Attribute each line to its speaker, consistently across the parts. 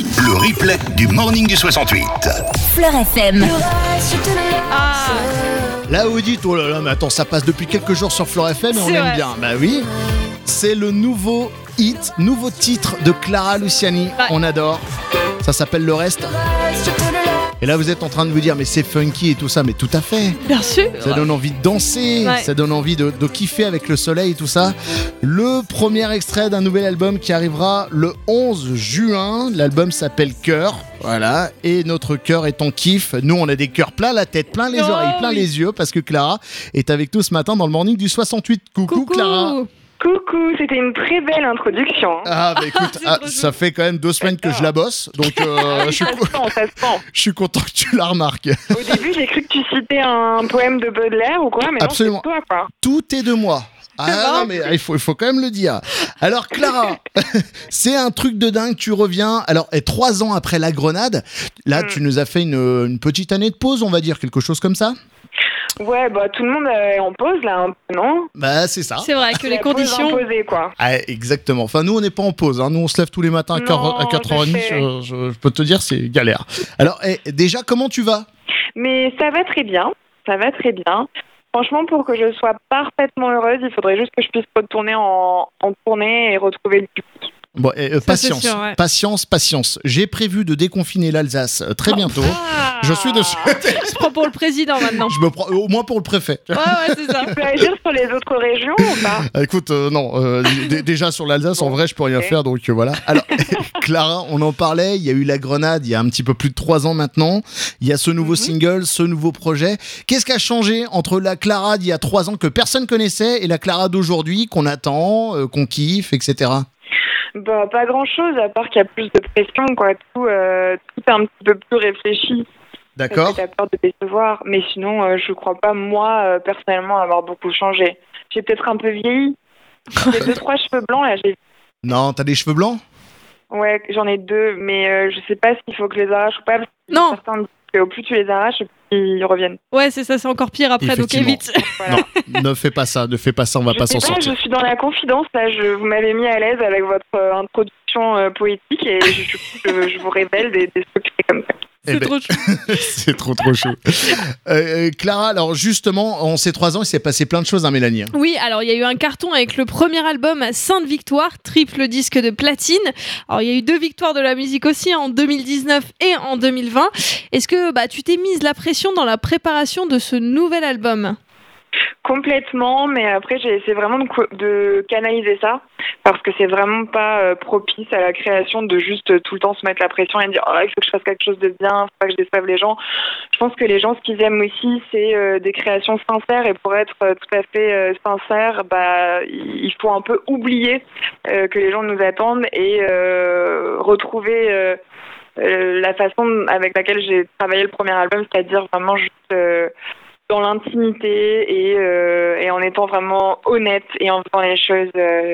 Speaker 1: le replay du Morning du 68.
Speaker 2: Fleur FM.
Speaker 3: Là où vous dites, oh là là, mais attends, ça passe depuis quelques jours sur Fleur FM et on aime bien. Bah oui, c'est le nouveau titre de Clara Luciani. Ouais. On adore. Ça s'appelle Le Reste. Et là, vous êtes en train de vous dire, mais c'est funky et tout ça, mais tout à fait.
Speaker 4: Bien sûr.
Speaker 3: Ça donne envie de danser, ça donne envie de kiffer avec le soleil et tout ça. Le premier extrait d'un nouvel album qui arrivera le 11 juin. L'album s'appelle Cœur. Voilà. Et notre cœur est en kiff. Nous, on a des cœurs plein la tête, plein les oreilles, plein les yeux, parce que Clara est avec nous ce matin dans le Morning du 68. Coucou Clara.
Speaker 5: Coucou, c'était une très belle introduction.
Speaker 3: Ah bah écoute, ça fait quand même 2 semaines que je la bosse, donc
Speaker 5: ça se sent.
Speaker 3: Je suis content que tu la remarques.
Speaker 5: Au début, j'ai cru que tu citais un poème de Baudelaire ou quoi, mais
Speaker 3: absolument.
Speaker 5: Non, c'est toi, quoi.
Speaker 3: Tout est de moi. Ah non, mais il faut quand même le dire. Alors Clara, c'est un truc de dingue, tu reviens. Alors, 3 ans après la Grenade, là tu nous as fait une petite année de pause, on va dire, quelque chose comme ça.
Speaker 5: Ouais, bah tout le monde est en pause là, un peu, non ?
Speaker 3: Bah c'est ça.
Speaker 4: C'est vrai que les conditions.
Speaker 5: Imposées, quoi.
Speaker 3: Ah, exactement. Enfin, nous on n'est pas en pause. Hein. Nous on se lève tous les matins à 4h30. Je peux te dire, c'est galère. Alors, déjà, comment tu vas ?
Speaker 5: Mais ça va très bien. Ça va très bien. Franchement, pour que je sois parfaitement heureuse, il faudrait juste que je puisse retourner en tournée et retrouver le public.
Speaker 3: Bon, patience. J'ai prévu de déconfiner l'Alsace très bientôt. Je suis dessus.
Speaker 4: Je prends pour le président maintenant.
Speaker 3: Je me prends au moins pour le préfet.
Speaker 4: Ouais, c'est ça.
Speaker 5: Tu peux agir sur les autres régions ou pas ?
Speaker 3: Écoute, non. Déjà sur l'Alsace, en vrai, je peux rien faire, donc voilà. Alors, Clara, on en parlait. Il y a eu la Grenade il y a un petit peu plus de 3 ans maintenant. Il y a ce nouveau single, ce nouveau projet. Qu'est-ce qui a changé entre la Clara d'il y a 3 ans que personne connaissait et la Clara d'aujourd'hui qu'on attend, qu'on kiffe, etc.
Speaker 5: Bah, pas grand-chose, à part qu'il y a plus de pression, quoi. Tout est un petit peu plus réfléchi.
Speaker 3: D'accord.
Speaker 5: T'as peur de décevoir, mais sinon, je crois pas, moi, personnellement, avoir beaucoup changé. J'ai peut-être un peu vieilli. J'ai 2-3 cheveux blancs, là.
Speaker 3: Non, t'as des cheveux blancs ?
Speaker 5: Ouais, j'en ai 2, mais je sais pas s'il faut que je les arrache ou pas.
Speaker 4: Non.
Speaker 5: Certains disent qu'au plus tu les arraches, ils reviennent.
Speaker 4: Ouais, c'est ça, c'est encore pire après, donc évite.
Speaker 5: Voilà.
Speaker 3: Non, ne fais pas ça, on va pas s'en sortir.
Speaker 5: Je suis dans la confidence, là, vous m'avez mis à l'aise avec votre introduction poétique et je vous révèle des secrets comme ça.
Speaker 4: C'est trop chou.
Speaker 3: C'est trop chou. Clara, alors justement, en ces 3 ans, il s'est passé plein de choses, hein, Mélanie.
Speaker 4: Oui, alors il y a eu un carton avec le premier album Sainte Victoire, triple disque de platine. Alors il y a eu 2 victoires de la musique aussi, en 2019 et en 2020. Est-ce que tu t'es mise la pression dans la préparation de ce nouvel album ?
Speaker 5: Complètement, mais après j'ai essayé vraiment de canaliser ça parce que c'est vraiment pas propice à la création de juste tout le temps se mettre la pression et dire il faut que je fasse quelque chose de bien, faut pas que je déçoive les gens. Je pense que les gens, ce qu'ils aiment aussi, c'est des créations sincères, et pour être tout à fait sincère, il faut un peu oublier que les gens nous attendent et retrouver la façon avec laquelle j'ai travaillé le premier album, c'est-à-dire vraiment juste dans l'intimité et en étant vraiment honnête et en faisant les choses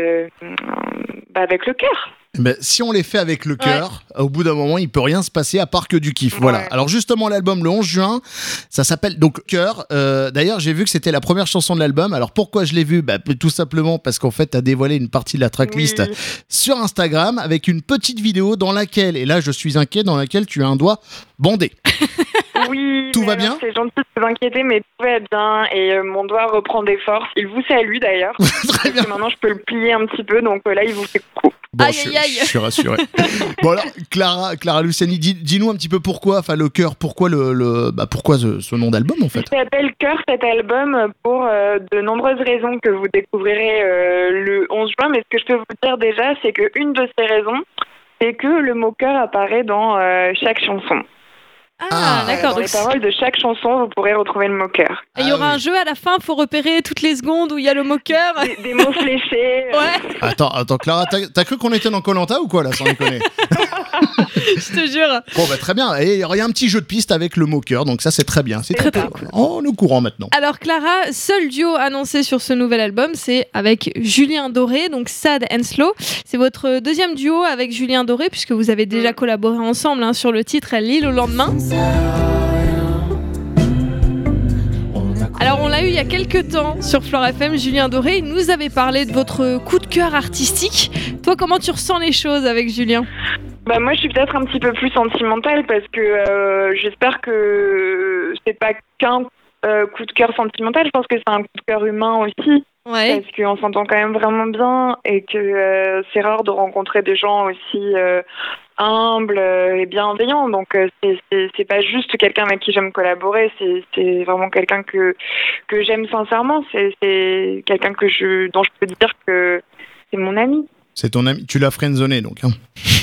Speaker 5: avec le cœur.
Speaker 3: Si on les fait avec le cœur, au bout d'un moment, il peut rien se passer à part que du kiff. Voilà. Alors justement, l'album le 11 juin, ça s'appelle donc Cœur. D'ailleurs, j'ai vu que c'était la première chanson de l'album. Alors pourquoi je l'ai vu ? Tout simplement parce qu'en fait, tu as dévoilé une partie de la tracklist sur Instagram avec une petite vidéo dans laquelle, et là je suis inquiet, dans laquelle tu as un doigt bandé.
Speaker 5: Oui,
Speaker 3: tout va bien ?
Speaker 5: C'est gentil de vous inquiéter, mais tout va bien et mon doigt reprend des forces. Il vous salue d'ailleurs.
Speaker 3: Très bien.
Speaker 5: Maintenant, je peux le plier un petit peu, donc là, il vous fait coucou.
Speaker 3: Bon, je suis rassuré. Bon alors, Clara Luciani, dis-nous un petit peu pourquoi, le cœur, pourquoi pourquoi ce nom d'album en fait ?
Speaker 5: Il s'appelle Cœur, cet album, pour de nombreuses raisons que vous découvrirez le 11 juin. Mais ce que je peux vous dire déjà, c'est qu'une de ces raisons, c'est que le mot cœur apparaît dans chaque chanson.
Speaker 4: Ah, d'accord.
Speaker 5: Dans les paroles de chaque chanson, vous pourrez retrouver le mot cœur.
Speaker 4: Et il y aura un jeu à la fin, faut repérer toutes les secondes où il y a le mot cœur.
Speaker 5: Des mots fléchés.
Speaker 4: Ouais.
Speaker 3: Attends, Clara, t'as cru qu'on était dans Koh-Lanta ou quoi là, sans déconner ?
Speaker 4: Je te jure.
Speaker 3: Bon, très bien. Et il y a un petit jeu de piste avec le mot cœur, donc ça c'est très bien. C'est très cool. On est au courant maintenant.
Speaker 4: Alors Clara, seul duo annoncé sur ce nouvel album, c'est avec Julien Doré, donc Sad and Slow. C'est votre deuxième duo avec Julien Doré, puisque vous avez déjà collaboré ensemble sur le titre L'île au lendemain. Alors on l'a eu il y a quelques temps sur Fleur FM, Julien Doré, il nous avait parlé de votre coup de cœur artistique. Toi, comment tu ressens les choses avec Julien ?
Speaker 5: Bah moi je suis peut-être un petit peu plus sentimentale parce que j'espère que c'est pas qu'un coup de cœur sentimental, je pense que c'est un coup de cœur humain aussi.
Speaker 4: Ouais.
Speaker 5: Parce qu'on s'entend quand même vraiment bien et que c'est rare de rencontrer des gens aussi humbles et bienveillants. Donc c'est pas juste quelqu'un avec qui j'aime collaborer, c'est vraiment quelqu'un que j'aime sincèrement. C'est quelqu'un dont je peux dire que c'est mon ami.
Speaker 3: C'est ton ami. Tu l'as friendzoné donc. Hein.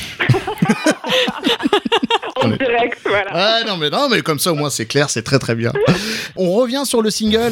Speaker 5: En direct, voilà.
Speaker 3: Ah non mais comme ça au moins c'est clair, c'est très très bien. On revient sur le single.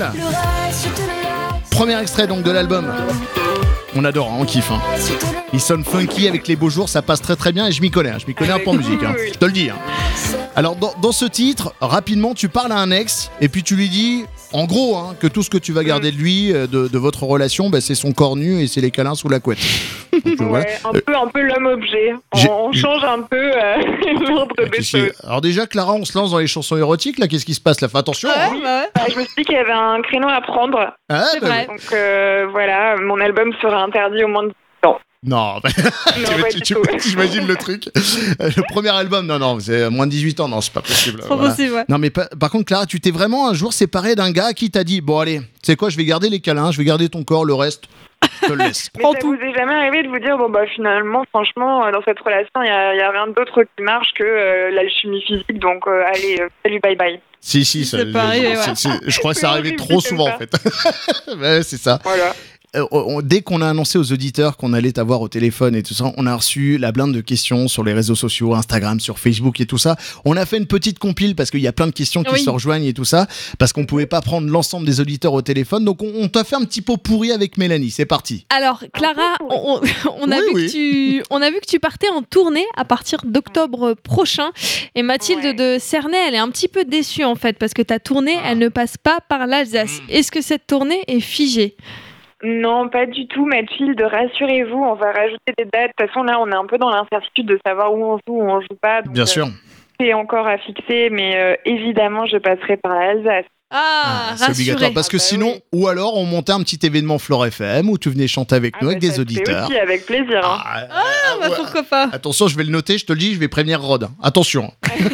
Speaker 3: Premier extrait donc de l'album. On adore, on kiffe. Hein. Il sonne funky avec les beaux jours, ça passe très très bien et je m'y connais un peu en musique, hein. Je te le dis. Hein. Alors dans ce titre, rapidement tu parles à un ex et puis tu lui dis, en gros, hein, que tout ce que tu vas garder de lui, de votre relation, bah, c'est son corps nu et c'est les câlins sous la couette. Donc,
Speaker 5: voilà. Un peu l'homme-objet. On change un peu l'ordre des choses.
Speaker 3: Alors déjà, Clara, on se lance dans les chansons érotiques, là, qu'est-ce qui se passe là? Fais attention. Hein.
Speaker 5: Je me suis dit qu'il y avait un créneau à prendre.
Speaker 3: Ah,
Speaker 4: c'est vrai.
Speaker 5: Donc voilà, mon album sera interdit au moins de 10 ans.
Speaker 3: Non, t'imagines le truc. Le premier album, non, c'est moins de 18 ans, non, c'est pas possible.
Speaker 4: Trop possible, ouais.
Speaker 3: Non, mais par contre, Clara, tu t'es vraiment un jour séparée d'un gars qui t'a dit, bon allez, tu sais quoi, je vais garder les câlins, je vais garder ton corps, le reste, je te le laisse.
Speaker 5: Mais ça vous est jamais arrivé de vous dire, bon bah finalement, franchement, dans cette relation, il y a rien d'autre qui marche que l'alchimie physique, donc allez, salut, bye bye.
Speaker 3: Si, ça,
Speaker 4: c'est pareil, ouais.
Speaker 3: je crois que ça arrivait trop souvent en fait. Ouais, c'est ça.
Speaker 5: Voilà.
Speaker 3: Dès qu'on a annoncé aux auditeurs qu'on allait t'avoir au téléphone et tout ça, on a reçu la blinde de questions sur les réseaux sociaux, Instagram, sur Facebook et tout ça. On a fait une petite compile parce qu'il y a plein de questions qui se rejoignent et tout ça, parce qu'on pouvait pas prendre l'ensemble des auditeurs au téléphone. Donc on t'a fait un petit pot pourri avec Mélanie. C'est parti.
Speaker 4: Alors Clara, on a vu que tu partais en tournée à partir d'octobre prochain. Et Mathilde de Cernay, elle est un petit peu déçue en fait parce que ta tournée, elle ne passe pas par l'Alsace. Est-ce que cette tournée est figée?
Speaker 5: Non, pas du tout, Mathilde, rassurez-vous, on va rajouter des dates. De toute façon, là, on est un peu dans l'incertitude de savoir où on joue, où on joue pas. Donc,
Speaker 3: bien sûr.
Speaker 5: C'est encore à fixer, mais évidemment, je passerai par l'Alsace.
Speaker 3: C'est obligatoire parce que sinon, ou alors on montait un petit événement Flore FM où tu venais chanter avec nous avec des auditeurs.
Speaker 5: Aussi, avec plaisir. Hein.
Speaker 4: Pourquoi pas.
Speaker 3: Attention, je vais le noter, je te le dis, je vais prévenir Rod. Attention.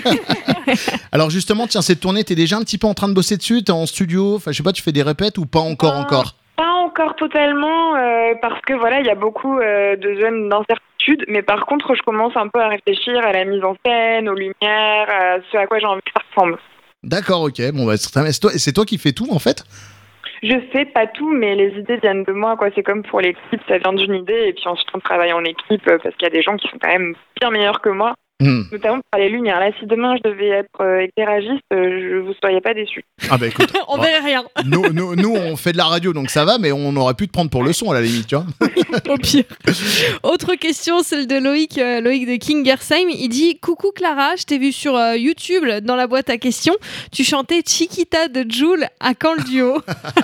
Speaker 3: Alors justement, tiens, cette tournée, t'es déjà un petit peu en train de bosser dessus, t'es en studio, enfin je sais pas, tu fais des répètes ou pas encore?
Speaker 5: Pas encore totalement, parce que voilà, il y a beaucoup de zones d'incertitude, mais par contre, je commence un peu à réfléchir à la mise en scène, aux lumières, à ce à quoi j'ai envie que ça ressemble.
Speaker 3: D'accord, ok. Bon, bah, c'est toi qui fais tout, en fait?
Speaker 5: Je fais pas tout, mais les idées viennent de moi, quoi. C'est comme pour les clips, ça vient d'une idée, et puis ensuite on travaille en équipe, parce qu'il y a des gens qui sont quand même bien meilleurs que moi. Notamment pour les lumières. Là, si demain je devais être éclairagiste, vous ne seriez pas déçus.
Speaker 3: Ah bah écoute,
Speaker 4: on verrait rien.
Speaker 3: Nous, on fait de la radio, donc ça va, mais on aurait pu te prendre pour le son à la limite, tu vois.
Speaker 4: Au pire. Autre question, celle de Loïc de Kingersheim. Il dit: coucou Clara, je t'ai vu sur YouTube dans la boîte à questions. Tu chantais Chiquita de Jul. À quand le duo?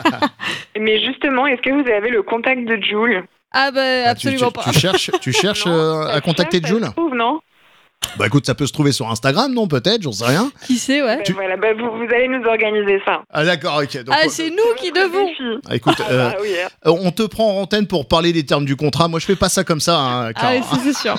Speaker 5: Mais justement, est-ce que vous avez le contact de Jul?
Speaker 4: Ah bah absolument pas.
Speaker 3: Tu cherches à contacter Jul?
Speaker 5: Non.
Speaker 3: Bah écoute, ça peut se trouver sur Instagram, non? Peut-être, j'en sais rien.
Speaker 4: Qui sait, ouais.
Speaker 5: Voilà, vous allez nous organiser ça.
Speaker 3: Ah d'accord, ok. Donc,
Speaker 4: c'est nous qui devons.
Speaker 3: Écoute,
Speaker 5: oui, hein.
Speaker 3: On te prend en antenne pour parler des termes du contrat. Moi, je fais pas ça comme ça, hein, Clara.
Speaker 4: Ah oui, c'est sûr.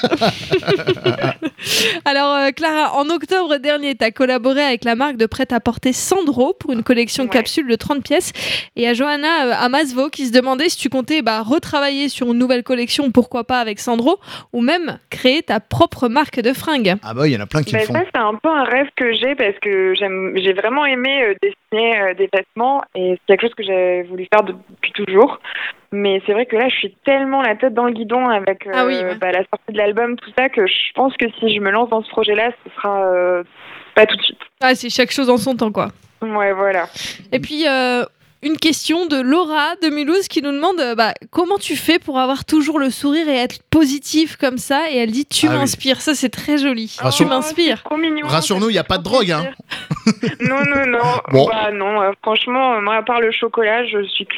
Speaker 4: Alors, Clara, en octobre dernier, tu as collaboré avec la marque de prêt-à-porter Sandro pour une collection capsule de 30 pièces. Et à Johanna Amasvo qui se demandait si tu comptais retravailler sur une nouvelle collection, pourquoi pas avec Sandro, ou même créer ta propre marque de fringues.
Speaker 3: Ah bah il y en a plein qui le font.
Speaker 5: Ça, c'est un peu un rêve que j'ai parce que j'ai vraiment aimé dessiner des vêtements et c'est quelque chose que j'ai voulu faire depuis toujours. Mais c'est vrai que là, je suis tellement la tête dans le guidon avec la sortie de l'album, tout ça, que je pense que si je me lance dans ce projet-là, ce sera pas tout de suite.
Speaker 4: Ah, c'est chaque chose en son temps, quoi.
Speaker 5: Ouais, voilà.
Speaker 4: Et puis, une question de Laura de Mulhouse qui nous demande comment tu fais pour avoir toujours le sourire et être positif comme ça, et elle dit tu m'inspires. Oui. Ça c'est très joli. Tu m'inspires.
Speaker 3: Rassure-nous, il n'y a pas de drogue, hein.
Speaker 5: Non.
Speaker 3: Bon.
Speaker 5: Non, franchement, moi à part le chocolat, je suis clean.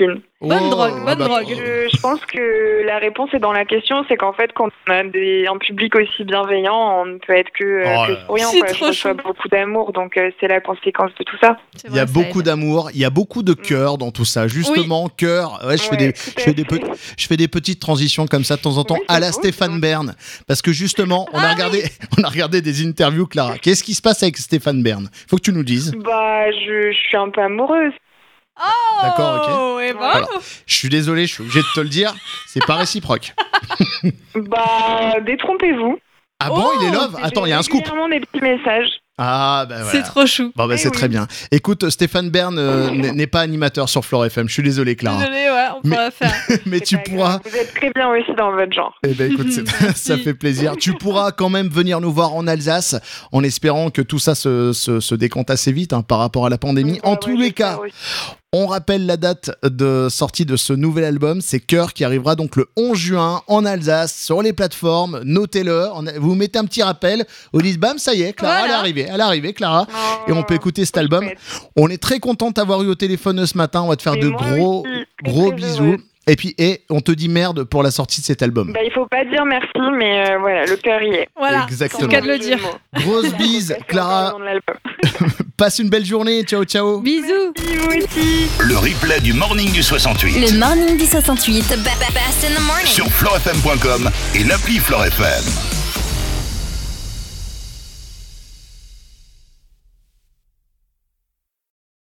Speaker 4: Bonne drogue, bonne drogue.
Speaker 5: Je pense que la réponse est dans la question, c'est qu'en fait, quand on a un public aussi bienveillant, on ne peut être que souriant. Je reçois beaucoup d'amour, donc c'est la conséquence de tout ça.
Speaker 3: Il y a beaucoup d'amour, il y a beaucoup de cœur dans tout ça. Justement, cœur. Ouais, je fais des petites transitions comme ça de temps en temps à la Stéphane Bern, parce que justement, on a regardé des interviews, Clara. Qu'est-ce qui se passe avec Stéphane Bern? Faut que tu nous dises.
Speaker 5: Je suis un peu amoureuse.
Speaker 4: Oh,
Speaker 3: d'accord, ok.
Speaker 4: Et bon.
Speaker 3: Alors, je suis désolé, je suis obligé de te le dire, c'est pas réciproque.
Speaker 5: Détrompez-vous.
Speaker 3: Ah bon, il est love? Attends, il y a un scoop.
Speaker 5: Régulièrement des petits messages.
Speaker 3: Ah, ben voilà.
Speaker 4: C'est trop chou.
Speaker 3: Bon, c'est très bien. Écoute, Stéphane Bern n'est pas animateur sur Floor FM. Je suis désolé, Clara.
Speaker 4: Désolé, ouais, on pourra faire.
Speaker 3: Mais tu pourras.
Speaker 5: Vous êtes très bien aussi dans votre genre.
Speaker 3: Eh ben, écoute, ça fait plaisir. Tu pourras quand même venir nous voir en Alsace, en espérant que tout ça se décompte assez vite par rapport à la pandémie. En tous les cas. On rappelle la date de sortie de ce nouvel album, c'est Cœur, qui arrivera donc le 11 juin en Alsace, sur les plateformes, notez-le, vous mettez un petit rappel, vous dites bam, ça y est, Clara,
Speaker 4: voilà.
Speaker 3: elle est arrivée, Clara, et on peut écouter cet album. On est très content de t'avoir eu au téléphone ce matin, on va te faire de gros bisous. Heureuse. Et puis, on te dit merde pour la sortie de cet album.
Speaker 5: Il faut pas dire merci, mais voilà, le cœur y est.
Speaker 4: Voilà,
Speaker 3: exactement.
Speaker 4: c'est le cas de le dire.
Speaker 3: Grosse bise, Clara. Passe une belle journée, ciao, ciao.
Speaker 4: Bisous.
Speaker 1: Le replay du Morning du 68.
Speaker 2: Le Morning du 68, best in the morning.
Speaker 1: Sur floorfm.com et l'appli Floor FM.